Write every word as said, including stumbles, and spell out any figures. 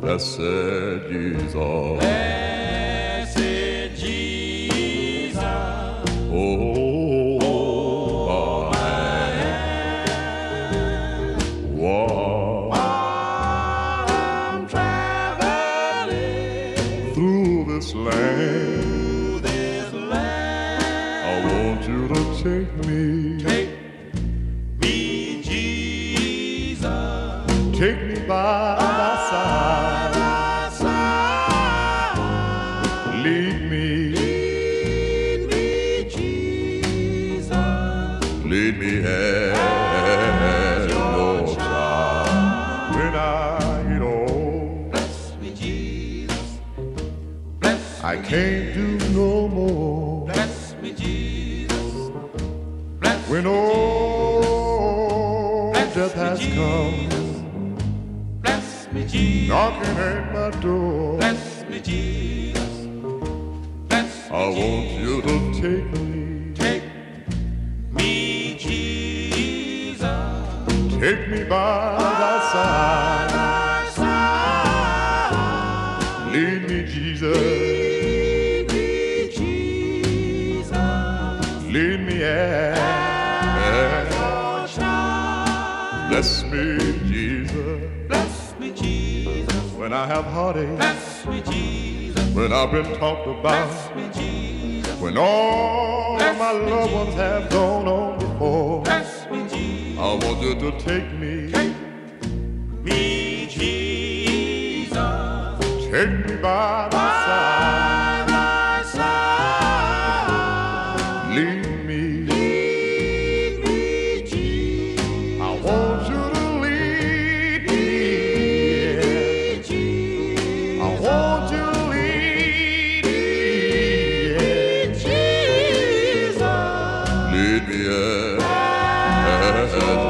Blessed Jesus. Blessed Jesus. Oh, Oh, my While While I'm traveling through this land, through this land, I want you to take me, take me, Jesus, take me by thy side, by side. lead me, Lead me, Jesus, lead me as your child. When I get old, bless me, Jesus, bless I can't do no more. Bless me, Jesus. Bless When me, old Bless death me, has Jesus. come, Bless me, Jesus. knocking at my door, Bless me, Jesus. Bless me, I want you to take me, take me, Jesus. take me by thy side, By side. lead me, Jesus, Lead me, Jesus. lead me as Your child. bless me, Jesus, Bless me, Jesus. when I have heartache, Bless me, Jesus. when I've been talked about, Bless me, Jesus. when all Bless my me, loved ones have gone on before. Bless me, Jesus. I want you to take me, Take me, Jesus. take me by thy side, By thy side. lead me. Lead me, Jesus. I want you to lead me. Lead me, Jesus. I want you to lead me. Jesus. Lead me as